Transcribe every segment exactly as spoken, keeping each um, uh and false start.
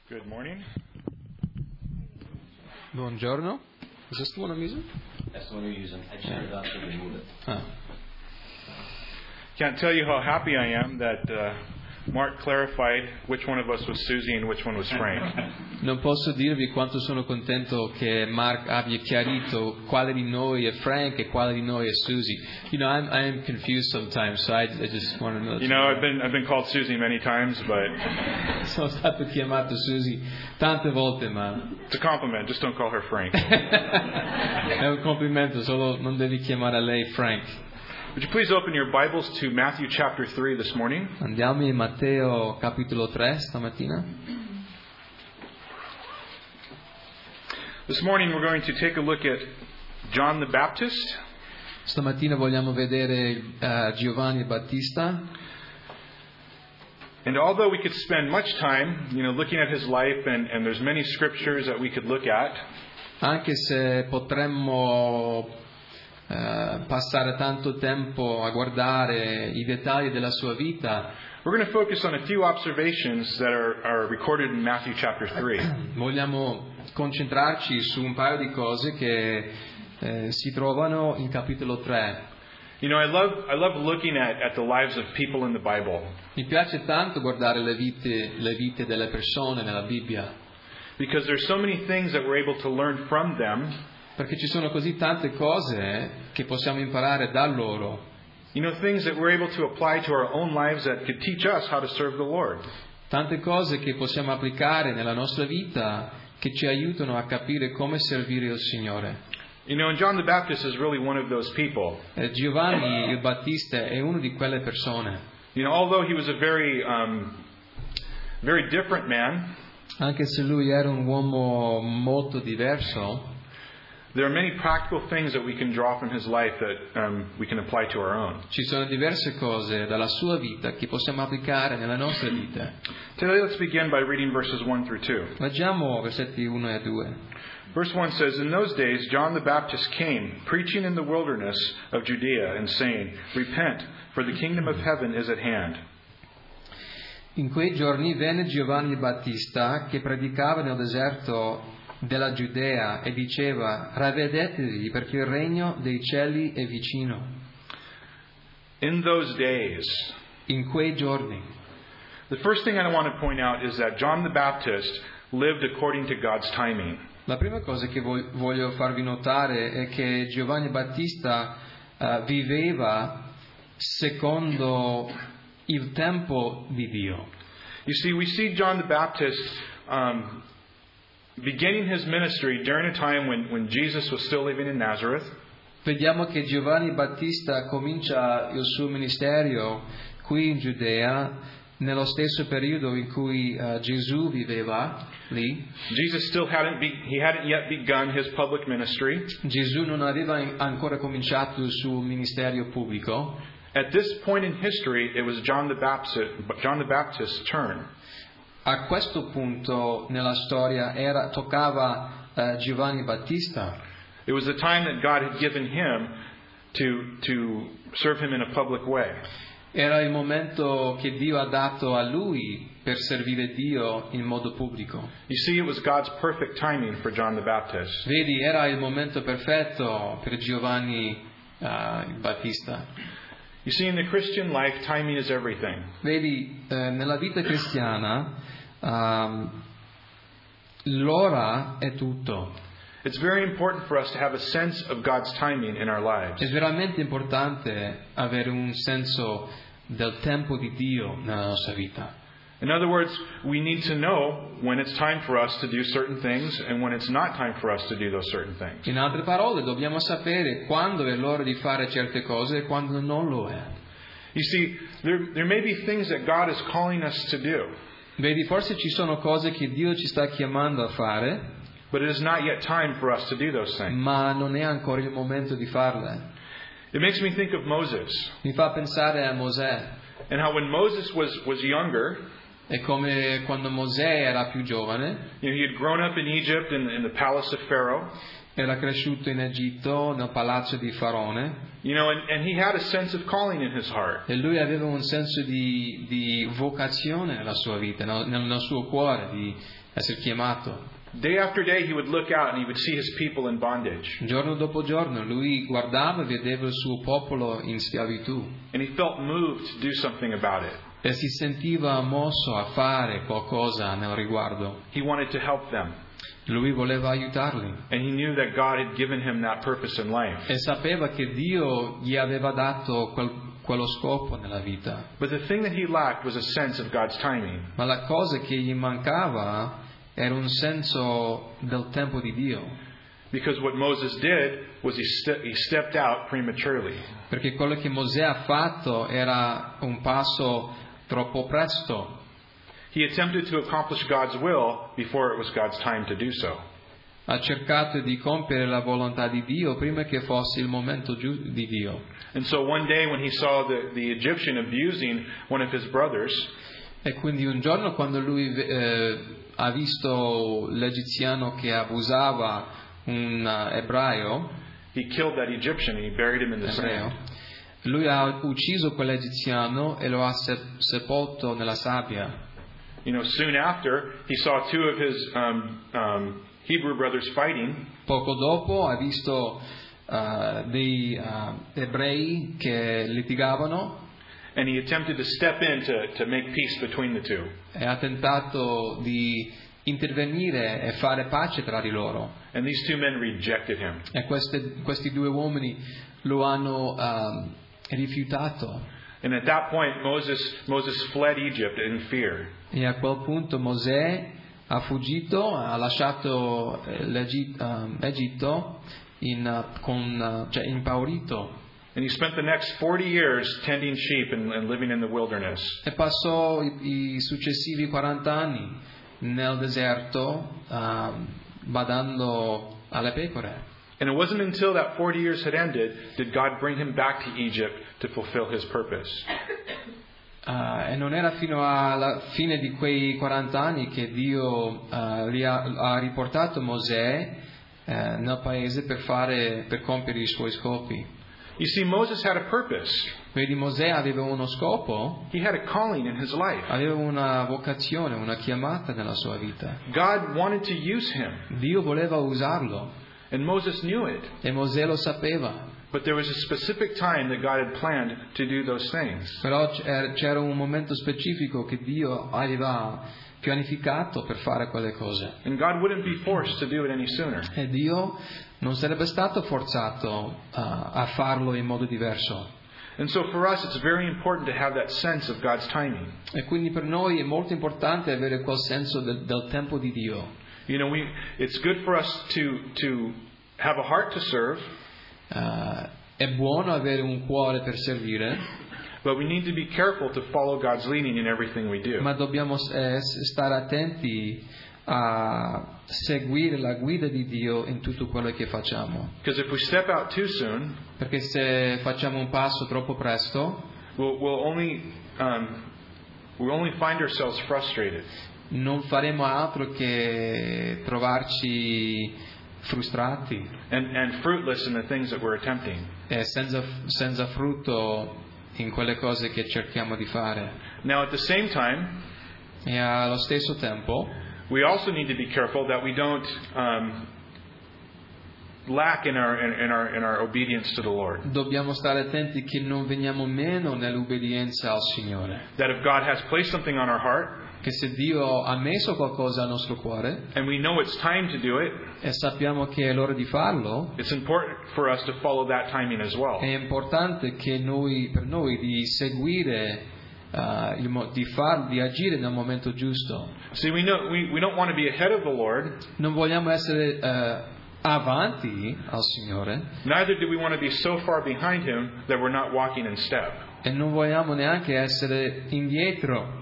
Good morning. Buongiorno. Is this the one I'm using? That's the one you're using. I just turned it off to remove it. Ah. Can't tell you how happy I am that uh, Mark clarified which one of us was Susie and which one was Frank. Non posso dirvi quanto sono contento che Mark abbia chiarito quale di noi è Frank e quale di noi è Susie. You know, I'm I'm confused sometimes, so I, I just want to know. You know, I've been I've been called Susie many times, but Sono stato chiamato Susie tante volte, ma it's a compliment. Just don't call her Frank. è un complimento, solo non devi chiamare lei Frank. Would you please open your Bibles to Matthew chapter three this morning? Andiamo in Matteo capitolo tre stamattina. This morning we're going to take a look at John the Baptist. Stamattina vogliamo vedere uh, Giovanni Battista. And although we could spend much time, you know, looking at his life, and, and there's many scriptures that we could look at, Anche se potremmo uh, passare tanto tempo a guardare i dettagli della sua vita, we're going to focus on a few observations that are, are recorded in Matthew chapter three. vogliamo concentrarci su un paio di cose che eh, si trovano in capitolo tre. You know, I love I love looking at, at the lives of people in the Bible, Mi piace tanto guardare le vite, le vite delle persone nella Bibbia, because there's so many things that we're able to learn from them. perché ci sono così tante cose che possiamo imparare da loro. You know, things that we're able to apply to our own lives that could teach us how to serve the Lord. Tante cose che possiamo applicare nella nostra vita che ci aiutano a capire come servire il Signore. You know, and John the Baptist is really one of those people. Eh, Giovanni il Battista è una di quelle persone. You know, although he was a very, um, very different man, Anche se lui era un uomo molto diverso, there are many practical things that we can draw from his life that um, we can apply to our own. ci sono diverse cose dalla sua vita che possiamo applicare nella nostra vita. Today, let's begin by reading verses one through two. Leggiamo versetti uno e due. Verse one says, "In those days John the Baptist came, preaching in the wilderness of Judea, and saying, 'Repent, for the kingdom of heaven is at hand.'" In quei giorni venne Giovanni Battista che predicava nel deserto della Giudea e diceva: "Ravvedetevi, perché il regno dei cieli è vicino." In those days. In quei giorni. The first thing I want to point out is that John the Baptist lived according to God's timing. La prima cosa che voglio farvi notare è che Giovanni Battista uh, viveva secondo il tempo di Dio. You see, we see John the Baptist um, beginning his ministry during a time when, when Jesus was still living in Nazareth. Vediamo che Giovanni Battista comincia il suo ministero qui in Giudea nello stesso periodo in cui uh, Gesù viveva lì. Jesus still hadn't be, he hadn't yet begun his public ministry. Gesù non aveva ancora cominciato il suo ministero pubblico. At this point in history, it was John the Baptist, John the Baptist's turn. A questo punto nella storia era, toccava uh, Giovanni Battista. It was the time that God had given him to, to serve him in a public way. Era il momento che Dio ha dato a lui per servire Dio in modo pubblico. You see, it was God's perfect timing for John the Baptist. Vedi, era il momento perfetto per Giovanni uh, il Battista. You see, in the Christian life, timing is everything. Vedi, eh, nella vita cristiana um, l'ora è tutto. It's very important for us to have a sense of God's timing in our lives. È veramente importante avere un senso del tempo di Dio nella nostra vita. In other words, we need to know when it's time for us to do certain things and when it's not time for us to do those certain things. In altre parole, dobbiamo sapere quando è l'ora di fare certe cose e quando non lo è. You see, there, there may be things that God is calling us to do. Vedi, forse ci sono cose che Dio ci sta chiamando a fare, but it is not yet time for us to do those things. ma non è ancora il momento di farle. It makes me think of Moses. Mi fa pensare a Mosè. And how when Moses was, was younger, è come quando Mosè era più giovane, you know, he had grown up in Egypt in, in the palace of Pharaoh. Era cresciuto in Egitto, nel palazzo di Faraone, You know, and, and he had a sense of calling in his heart. e lui aveva un senso di, di vocazione nella sua vita, nel, nel suo cuore, di essere chiamato. Day after day, he would look out and he would see his people in bondage. Giorno dopo giorno lui guardava e vedeva il suo popolo in schiavitù And he felt moved to do something about it. e si sentiva mosso a fare qualcosa nel riguardo. He wanted to help them. Lui voleva aiutarli And he knew that God had given him that purpose in life. e sapeva che Dio gli aveva dato quel, quello scopo nella vita. But the thing that he lacked was a sense of God's timing. Ma la cosa che gli mancava era un senso del tempo di Dio, Because what Moses did was he, ste- he stepped out prematurely. perché quello che Mosè ha fatto era un passo troppo presto. He attempted to accomplish God's will before it was God's time to do so. Ha cercato di compiere la volontà di Dio prima che fosse il momento giu- di Dio. And so one day when he saw the, the Egyptian abusing one of his brothers, E quindi un giorno quando lui eh, ha visto l'egiziano che abusava un eh, ebreo, he killed that Egyptian and he buried him in the ebreo, sand. lui ha ucciso quell'egiziano e lo ha se- sepolto nella sabbia. You know, soon after, he saw two of his um, um, Hebrew brothers fighting, Poco dopo ha visto eh, dei eh, ebrei che litigavano and he attempted to step in to, to make peace between the two. e ha tentato di intervenire e fare pace tra di loro. And these two men rejected him. E queste- questi due uomini lo hanno ehm, rifiutato. And at that point, Moses, Moses fled Egypt in fear. E a quel punto Mosè ha fuggito, ha lasciato eh, l'Egitto in, eh, con, eh, cioè impaurito, And he spent the next forty years tending sheep and, and living in the wilderness. e passò i, i successivi quaranta anni nel deserto ehm, badando alle pecore. And it wasn't until that forty years had ended did God bring him back to Egypt to fulfill his purpose. Eh, e non era fino alla fine di quei quaranta anni che Dio eh, li ha, ha riportato Mosè eh, nel paese per, fare, per compiere i suoi scopi. You see, Moses had a purpose. Vedi, Mosè aveva uno scopo, He had a calling in his life. aveva una vocazione, una chiamata nella sua vita. God wanted to use him, Dio voleva usarlo and Moses knew it. e Mosè lo sapeva. But there was a specific time that God had planned to do those things. Però c'era c'era un momento specifico che Dio aveva pianificato per fare quelle cose. And God wouldn't be forced to do it any sooner. E Dio non sarebbe stato forzato uh, a farlo in modo diverso. And so for us, it's very important to have that sense of God's timing. E quindi per noi è molto importante avere quel senso del, del tempo di Dio. You know, we, it's good for us to, to have a heart to serve, Uh, è buono avere un cuore per servire, but we need to be careful to follow God's leading in everything we do. ma dobbiamo eh, stare attenti a seguire la guida di Dio in tutto quello che facciamo. Because if we step out too soon, Perché se facciamo un passo troppo presto, we'll, we'll only um, we'll only find ourselves frustrated. non faremo altro che trovarci frustrati And, and fruitless in the things that we're attempting. e senza, senza frutto in quelle cose che cerchiamo di fare. Now, at the same time, E allo stesso tempo we also need to be careful that we don't um, lack in our in, in our in our obedience to the Lord. dobbiamo stare attenti che non veniamo meno nell'obbedienza al Signore. That if God has placed something on our heart Che se Dio ha messo qualcosa al nostro cuore and we know it's time to do it, e sappiamo che è l'ora di farlo, it's important for us to follow that timing as well. è importante che noi, per noi di seguire, uh, il mo- di, far, di agire nel momento giusto. See, we know we, we don't want to be ahead of the Lord, Non vogliamo essere uh, avanti al Signore neither do we want to be so far behind Him that we're not walking in step. e non vogliamo neanche essere indietro.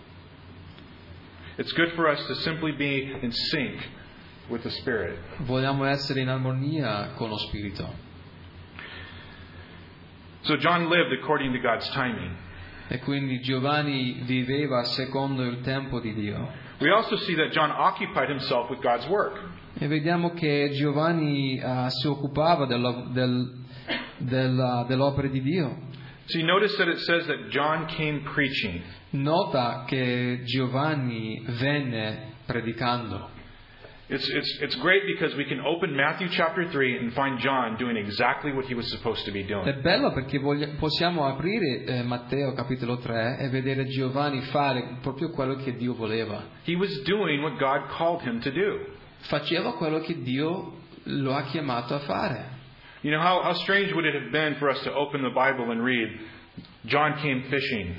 It's good for us to simply be in sync with the Spirit. Vogliamo essere in armonia con lo Spirito. So John lived according to God's timing. E quindi Giovanni viveva secondo il tempo di Dio. We also see that John occupied himself with God's work. E vediamo che Giovanni uh, si occupava della, del, della, dell'opera di Dio. See, notice that it says that John came preaching. Nota che Giovanni venne predicando. It's, it's, it's great because we can open Matthew chapter three and find John doing exactly what he was supposed to be doing. È bello perché voglia, possiamo aprire eh, Matteo capitolo tre e vedere Giovanni fare proprio quello che Dio voleva. He was doing what God called him to do. Faceva quello che Dio lo ha chiamato a fare. You know, how, how strange would it have been for us to open the Bible and read, John came fishing.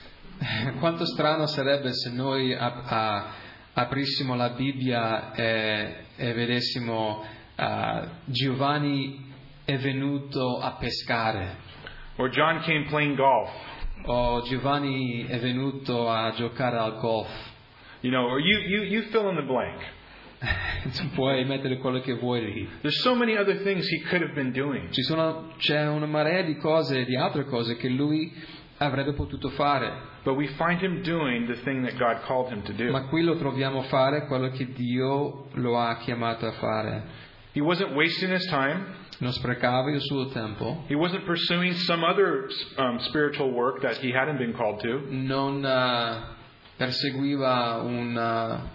Quanto strano sarebbe se noi a, a, aprissimo la Bibbia e, e vedessimo uh, Giovanni è venuto a pescare. Or John came playing golf. O Giovanni è venuto a giocare al golf. You know, or you, you, you fill in the blank. Tu puoi mettere quello che vuoi lì. There's so many other things he could have been doing. Ci sono, c'è una marea di cose, di altre cose che lui avrebbe potuto fare. But we find him doing the thing that God called him to do. Ma qui lo troviamo fare quello che Dio lo ha chiamato a fare. He wasn't wasting his time. Non sprecava il suo tempo. He wasn't pursuing some other um, spiritual work that he hadn't been called to. Non uh, perseguiva una,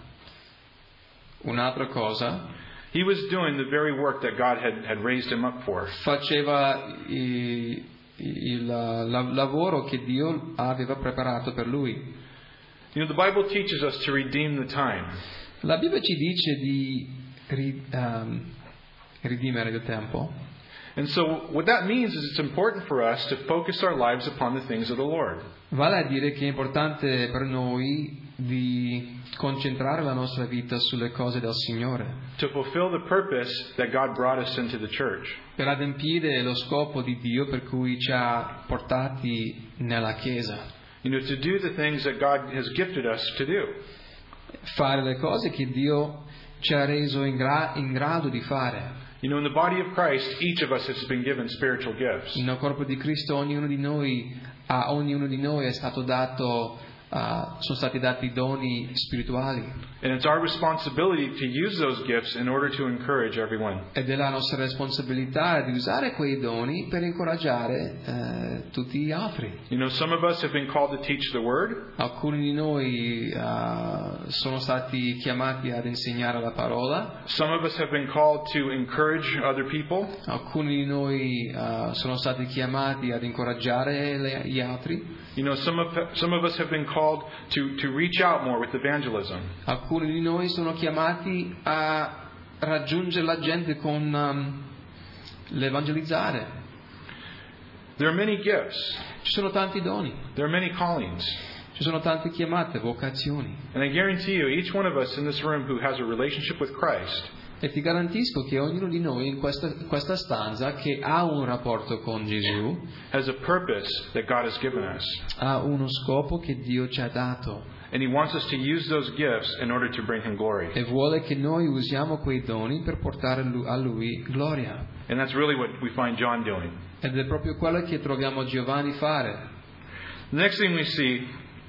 un'altra cosa. He was doing the very work that God had, had raised him up for. Faceva i, il la, lavoro che Dio aveva preparato per lui. You know, the Bible teaches us to redeem the time. La Bibbia ci dice di ri, um, ridimere il tempo. And so what that means is it's important for us to focus our lives upon the things of the Lord. Vale a dire che è importante per noi di concentrare la nostra vita sulle cose del Signore. To fulfill the purpose that God brought us into the church. Per adempiere lo scopo di Dio per cui ci ha portati nella Chiesa. You know, to do the things that God has gifted us to do. Fare le cose che Dio ci ha reso in, gra- in grado di fare. You know, in the body of Christ, each of us has been given spiritual gifts. Nel corpo di Cristo ognuno di noi, a ognuno di noi è stato dato Uh, sono stati dati doni spirituali. And it's our responsibility to use those gifts in order to encourage everyone. Ed è la nostra responsabilità di usare quei doni per incoraggiare uh, tutti gli altri. You know, some of us have been called to teach the word. Alcuni di noi uh, sono stati chiamati ad insegnare la parola. Some of us have been called to encourage other people. Alcuni di noi uh, sono stati chiamati ad incoraggiare le, gli altri. You know, some of some of us have been called to to reach out more with evangelism. Alcuni di noi sono chiamati a raggiungere la gente con um, l'evangelizzare. There are many gifts. Ci sono tanti doni. There are many callings. Ci sono tante chiamate, vocazioni. And I guarantee you, each one of us in this room who has a relationship with Christ, e ti garantisco che ognuno di noi in questa, questa stanza che ha un rapporto con Gesù has a purpose that God has given us. Ha uno scopo che Dio ci ha dato. And He wants us to use those gifts in order to bring Him glory. E vuole che noi usiamo quei doni per portare a Lui gloria. And that's really what we find John doing. Ed è proprio quello che troviamo Giovanni fare. The next thing we see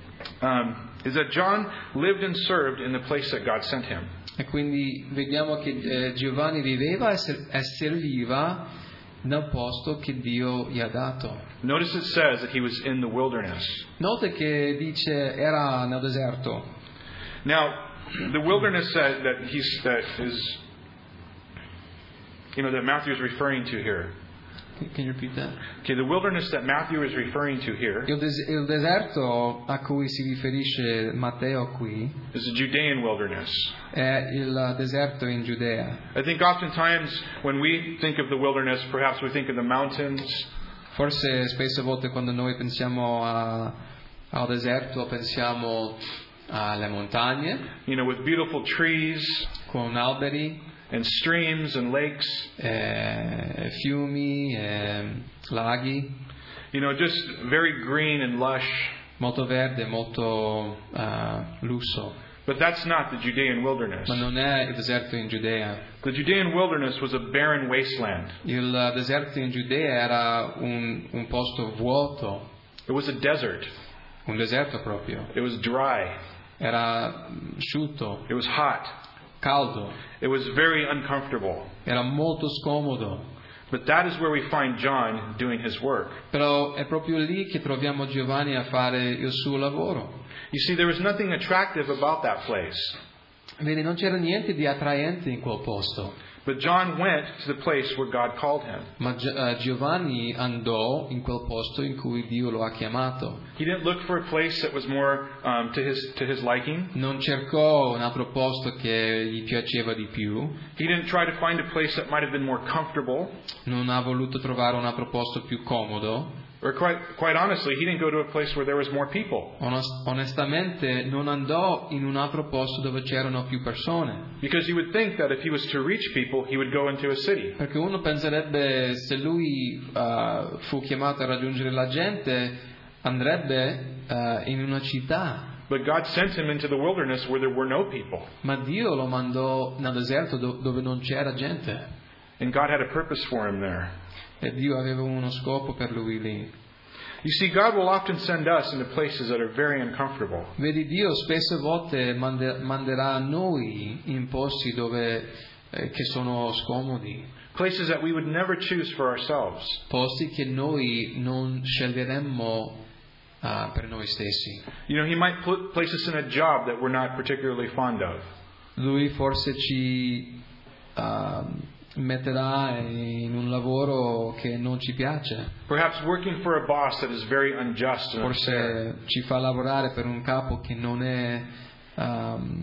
um, is that John lived and served in the place that God sent him. E quindi vediamo che eh, Giovanni viveva e, ser- e serviva nel posto che Dio gli ha dato. Notice it says that he was in the wilderness. Nota che dice era nel deserto. Now, the wilderness that, that he's that is, you know, that Matthew is referring to here. Can you repeat that? Okay, the wilderness that Matthew is referring to here Il, des- il deserto a cui si riferisce Matteo qui is the Judean wilderness. è il deserto in Giudea. I think oftentimes when we think of the wilderness, perhaps we think of the mountains. Forse spesse volte quando noi pensiamo a, al deserto pensiamo alle montagne, You know, with beautiful trees con alberi, and streams and lakes. e fiumi, e laghi, You know, just very green and lush. molto verde, molto uh, lusso. But that's not the Judean wilderness. Ma non è il deserto in Giudea. The Judean wilderness was a barren wasteland. Il deserto in Giudea era un, un posto vuoto, It was a desert. un deserto proprio. It was dry. Era asciutto, It was hot. caldo, It was very uncomfortable. era molto scomodo. But that is where we find John doing his work. Però è proprio lì che troviamo Giovanni a fare il suo lavoro. You see, there was nothing attractive about that place. Vedi, non c'era niente di attraente in quel posto. But John went to the place where God called him. Ma Gi- eh, Giovanni andò in quel posto in cui Dio lo ha chiamato. He didn't look for a place that was more um, to his to his liking. Non cercò un altro posto che gli piaceva di più. He didn't try to find a place that might have been more comfortable. Non ha voluto trovare un altro posto più comodo. Or quite quite honestly, he didn't go to a place where there was more people. Onos- onestamente non andò in un altro posto dove c'erano più persone. Because you would think that if he was to reach people, he would go into a city. Perché uno penserebbe, se lui uh, fu chiamato a raggiungere la gente, andrebbe uh, in una città. But God sent him into the wilderness where there were no people. Ma Dio lo mandò nel deserto do- dove non c'era gente. And God had a purpose for him there. E Dio aveva uno scopo per lui lì. You see, God will often send us into places that are very uncomfortable. Vedi, Dio spesse volte mande- manderà noi in posti dove, eh, che sono scomodi. Places that we would never choose for ourselves. Posti che noi non sceglieremmo uh, per noi stessi. You know, He might put, place us in a job that we're not particularly fond of. Lui forse ci uh, metterà in un lavoro che non ci piace. Perhaps working for a boss that is very unjust and unfair. Forse ci fa lavorare per un capo che non è, um,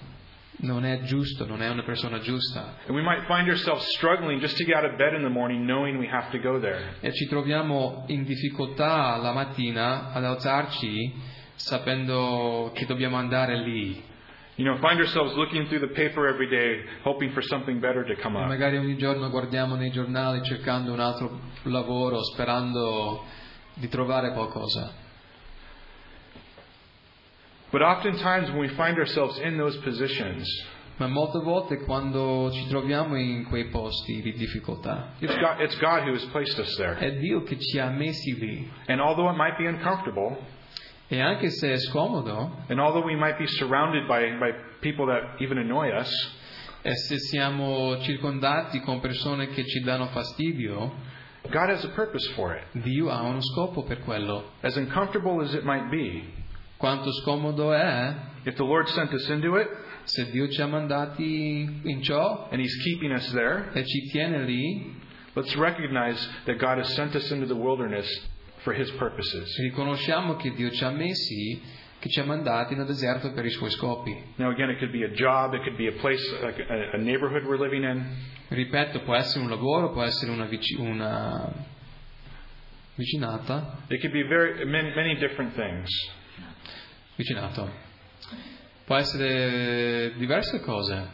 non è giusto, non è una persona giusta. And we might find ourselves struggling just to get out of bed in the morning knowing we have to go there. E ci troviamo in difficoltà la mattina ad alzarci sapendo che dobbiamo andare lì. You know, find ourselves looking through the paper every day, hoping for something better to come E up. magari ogni giorno guardiamo nei giornali cercando un altro lavoro, sperando di trovare qualcosa. But oftentimes when we find ourselves in those positions, Ma molte volte quando ci troviamo in quei posti di difficoltà, it's God, it's God who has placed us there. è Dio che ci ha messi lì. And although it might be uncomfortable, E anche se è scomodo, and although we might be surrounded by, by people that even annoy us, e se siamo circondati con persone che ci danno fastidio, God has a purpose for it. Dio ha uno scopo per quello. As uncomfortable as it might be, Quanto scomodo è, if the Lord sent us into it, se Dio ci ha mandati in ciò and He's keeping us there, e ci tiene lì, let's recognize that God has sent us into the wilderness for His purposes. riconosciamo che Dio ci ha messi, che ci ha mandati nel deserto per i suoi scopi. Now again, it could be a job, it could be a place, like a, a neighborhood we're living in. Ripeto, può essere un lavoro, può essere una, vici- una vicinata, It could be very many, many different things. vicinato. Può essere diverse cose.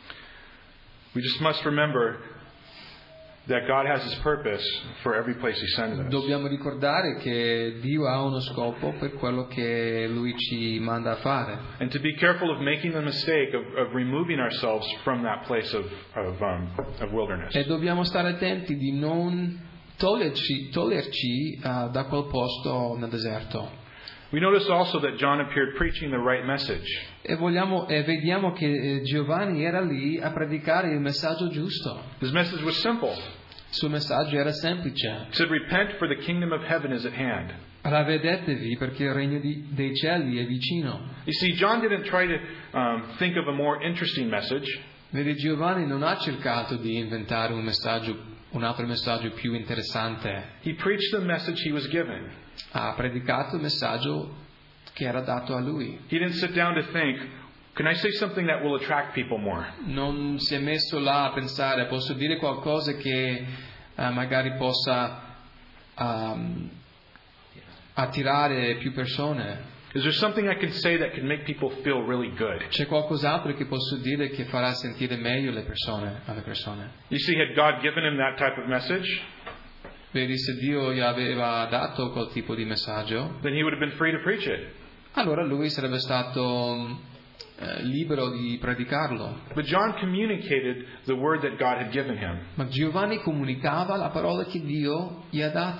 We just must remember that God has His purpose for every place He sends us. Dobbiamo ricordare che Dio ha uno scopo per quello che Lui ci manda a fare. And to be careful of making the mistake of, of removing ourselves from that place of, of, um, of wilderness. E dobbiamo stare attenti di non toglierci, toglierci uh, da quel posto nel deserto. We notice also that John appeared preaching the right message. E, vogliamo, e vediamo che eh, Giovanni era lì a predicare il messaggio giusto. His message was simple. Il suo messaggio era semplice. He said, "Repent, for the kingdom of heaven is at hand." Ravvedetevi perché il regno di, dei cieli è vicino. You see, John didn't try to um, think of a more interesting message. Vedi, Giovanni non ha cercato di inventare un messaggio, un altro messaggio più interessante. He preached the message he was given. Ha predicato il messaggio che era dato a lui. He didn't sit down to think, can I say something that will attract people more? Non si è messo là a pensare, posso dire qualcosa che uh, magari possa um, attirare più persone. Is there something I can say that can make people feel really good? C'è qualcos'altro che posso dire che farà sentire meglio le persone, alle persone. You see, had God given him that type of message, Vedi, se Dio gli aveva dato quel tipo di messaggio, then he would have been free to preach it. allora lui sarebbe stato eh, libero di predicarlo. But John communicated the word that God had given him. Ma Giovanni comunicava la parola che Dio gli ha dato.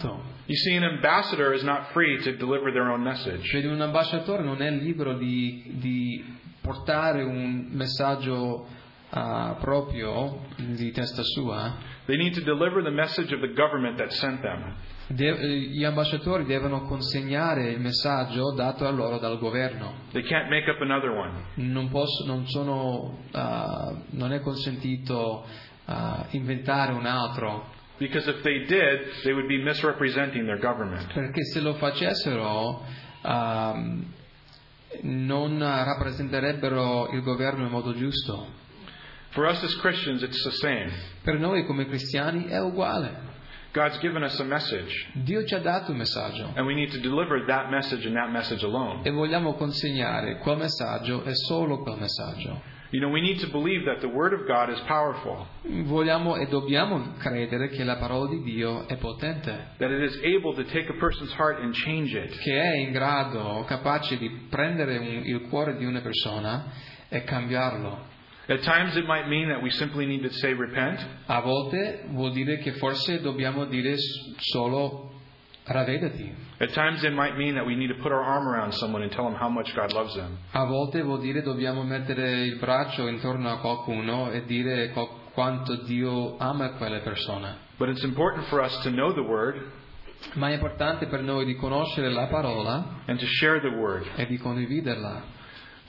You see, an ambassador is not free to deliver their own message. Vedi, un ambasciatore non è libero di, di portare un messaggio uh, proprio di testa sua. They need to deliver the message of the government that sent them. De- gli ambasciatori devono consegnare il messaggio dato a loro dal governo. They can't make up another one. Non, posso, non, sono, uh, non è consentito uh, inventare un altro, Because if they did, they would be misrepresenting their government. perché se lo facessero um, non rappresenterebbero il governo in modo giusto. For us as Christians, it's the same. Per noi come cristiani è uguale. God's given us a message, Dio ci ha dato un messaggio and we need to deliver that message and that message alone. e vogliamo consegnare quel messaggio e solo quel messaggio. You know, we need to believe that the Word of God is powerful, Vogliamo e dobbiamo credere che la parola di Dio è potente, that it is able to take a person's heart and change it. che è in grado, capace di prendere un, il cuore di una persona e cambiarlo. At times it might mean that we simply need to say repent. A volte vuol dire che forse dobbiamo dire solo ravvediti. At times it might mean that we need to put our arm around someone and tell them how much God loves them. A volte vuol dire dobbiamo mettere il braccio intorno a qualcuno e dire co- quanto Dio ama quelle persone. But it's important for us to know the Word Ma è importante per noi di conoscere la parola and to share the Word. e di condividerla.